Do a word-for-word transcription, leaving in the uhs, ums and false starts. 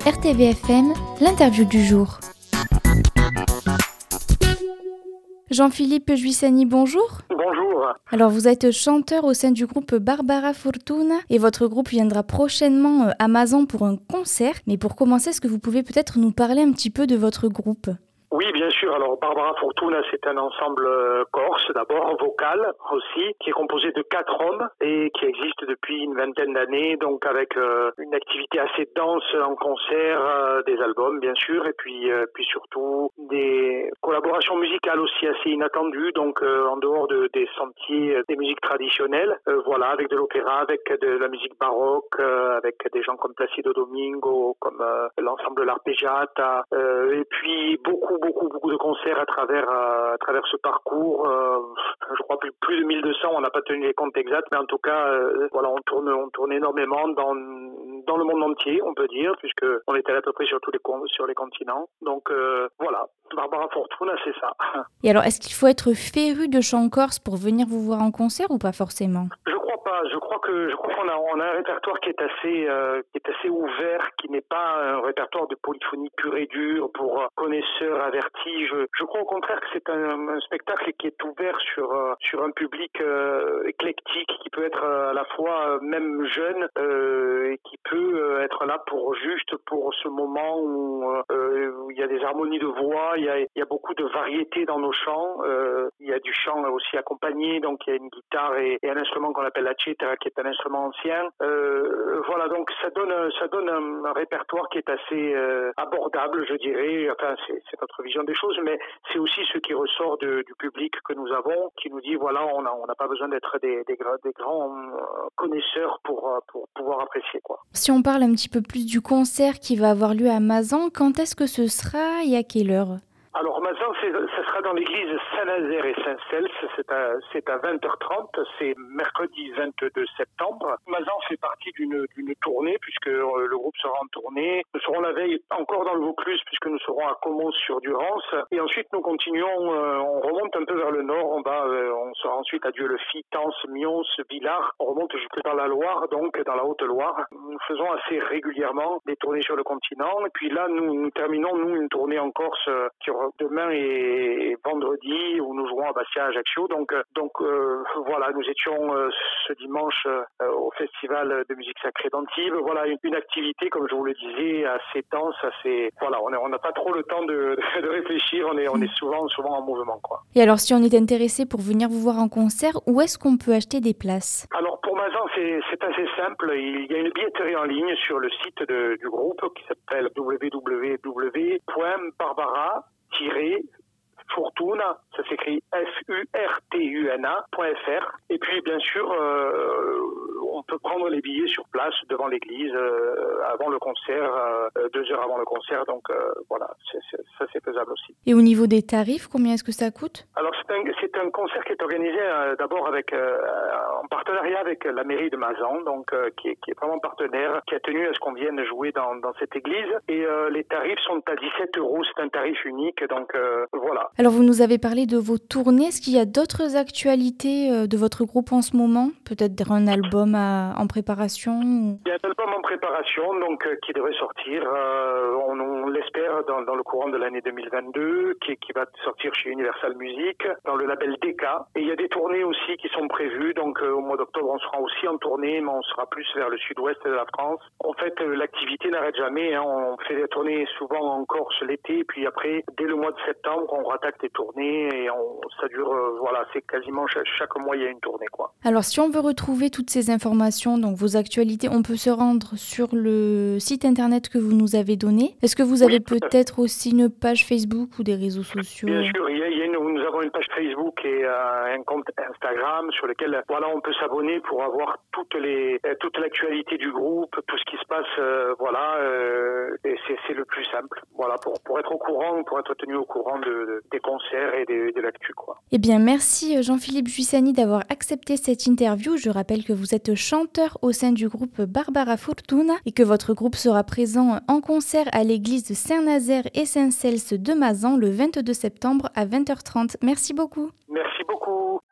R T V F M, l'interview du jour. Jean-Philippe Juissani, bonjour. Bonjour. Alors vous êtes chanteur au sein du groupe Barbara Fortuna et votre groupe viendra prochainement à Mazan pour un concert. Mais pour commencer, est-ce que vous pouvez peut-être nous parler un petit peu de votre groupe ? Oui, bien sûr. Alors, Barbara Fortuna, c'est un ensemble corse, d'abord, vocal aussi, qui est composé de quatre hommes et qui existe depuis une vingtaine d'années, donc avec euh, une activité assez dense en concert, euh, des albums, bien sûr, et puis euh, puis surtout des collaborations musicales aussi assez inattendues, donc euh, en dehors de, des sentiers euh, des musiques traditionnelles, euh, voilà, avec de l'opéra, avec de la musique baroque, euh, avec des gens comme Placido Domingo, comme euh, l'ensemble de l'Arpeggiata, euh, et puis beaucoup beaucoup beaucoup de concerts à travers euh, à travers ce parcours. Euh, je crois plus plus de mille deux cents. On n'a pas tenu les comptes exacts, mais en tout cas, euh, voilà, on tourne on tourne énormément dans dans le monde entier, on peut dire, puisque on est allé à peu près sur tous les sur les continents. Donc euh, voilà, Barbara Fortuna, c'est ça. Et alors, est-ce qu'il faut être féru de chant corse pour venir vous voir en concert ou pas forcément ? Je crois pas. Je crois que je crois qu'on a on a un répertoire qui est assez euh, qui est assez ouvert, qui n'est pas un répertoire de polyphonie pure et dure pour connaisseurs avertis. Je, je crois au contraire que c'est un, un spectacle qui est ouvert sur euh, sur un public euh, éclectique, qui peut être euh, à la fois euh, même jeune euh, et qui peut euh, être là pour juste pour ce moment où, euh, où il y a des harmonies de voix, il y a il y a beaucoup de variété dans nos chants. Euh, il y a du chant aussi accompagné, donc il y a une guitare et, et un instrument qu'on appelle la cithara, qui est un instrument ancien. Euh, voilà, donc ça donne ça donne un, un répertoire qui est assez euh, abordable, je dirais. Enfin, c'est, c'est notre vision des choses, mais c'est aussi ce qui ressort de, du public que nous avons, qui nous dit voilà, on a on n'a pas besoin d'être des des, des grands connaisseurs pour pour pouvoir apprécier, quoi. Si on parle un petit peu plus du concert qui va avoir lieu à Mazan, quand est-ce que ce sera et à quelle heure ? Alors Mazan, c'est, ce sera dans l'église Saint-Nazaire et Saint-Cels, c'est à, c'est à vingt heures trente, c'est mercredi vingt-deux septembre. Mazan fait partie d'une, d'une tournée, puisque euh, le groupe sera en tournée. Nous serons la veille encore dans le Vaucluse, puisque nous serons à Comons-sur-Durance. Et ensuite, nous continuons, euh, on remonte un peu vers le nord, on va, euh, on sera ensuite à Dieu-le-Fit, Tence, Mions, Villars. On remonte jusque dans la Loire, donc dans la Haute-Loire. Nous faisons assez régulièrement des tournées sur le continent. Et puis là, nous, nous terminons, nous, une tournée en Corse euh, qui demain et vendredi où nous jouerons à Bastia, Ajaccio. Donc, donc euh, voilà, nous étions euh, ce dimanche euh, au festival de musique sacrée d'Antibes. Voilà une, une activité, comme je vous le disais, assez dense, assez. Voilà, on n'a pas trop le temps de, de réfléchir. On est, on est souvent, souvent en mouvement, quoi. Et alors, si on est intéressé pour venir vous voir en concert, où est-ce qu'on peut acheter des places ? Alors pour Mazan, c'est, c'est assez simple. Il y a une billetterie en ligne sur le site de, du groupe qui s'appelle w w w point barbara tiret Fortuna, ça s'écrit F U R T U N A point F R. Et puis bien sûr, euh, on peut prendre les billets sur place devant l'église euh, avant le concert, euh, deux heures avant le concert. Donc euh, voilà, c'est, c'est, ça c'est faisable aussi. Et au niveau des tarifs, combien est-ce que ça coûte ? Alors c'est un, c'est un concert qui est organisé euh, d'abord avec euh, en partenariat avec la mairie de Mazan, donc euh, qui, est, qui est vraiment partenaire, qui a tenu à ce qu'on vienne jouer dans, dans cette église. Et euh, les tarifs sont à dix-sept euros, c'est un tarif unique, donc euh, voilà. Alors vous nous avez parlé de vos tournées, est-ce qu'il y a d'autres actualités de votre groupe en ce moment ? Peut-être un album à, en préparation ou... Il y a un album en préparation donc, euh, qui devrait sortir, euh, on, on l'espère, dans, dans le courant de l'année deux mille vingt-deux, qui, qui va sortir chez Universal Music, dans le label D K. Et il y a des tournées aussi qui sont prévues, donc euh, au mois d'octobre on sera aussi en tournée, mais on sera plus vers le sud-ouest de la France. En fait, euh, l'activité n'arrête jamais, hein. On fait des tournées souvent en Corse l'été, puis après, dès le mois de septembre, on rattaque des tournées et on, ça dure, euh, voilà, c'est quasiment chaque, chaque mois il y a une tournée, quoi. Alors si on veut retrouver toutes ces informations, donc vos actualités, on peut se rendre sur le site internet que vous nous avez donné. Est-ce que vous avez oui, peut-être aussi une page Facebook ou des réseaux sociaux ? Bien sûr, il y a, il y a une, nous avons une page Facebook et euh, un compte Instagram sur lequel voilà, on peut s'abonner pour avoir toutes les, toute l'actualité du groupe, tout ce qui se passe, euh, voilà, euh, et c'est, c'est le plus simple, voilà, pour, pour être au courant, pour être tenu au courant de, de, des concerts et de, de l'actu, quoi. Eh bien, merci Jean-Philippe Juissani d'avoir accepté cette interview. Je rappelle que vous êtes chanteur au sein du groupe Barbara Fortuna et que votre groupe sera présent en concert à l'église de Saint-Nazaire et Saint-Cels de Mazan le vingt-deux septembre à vingt heures trente. Merci beaucoup. Merci beaucoup.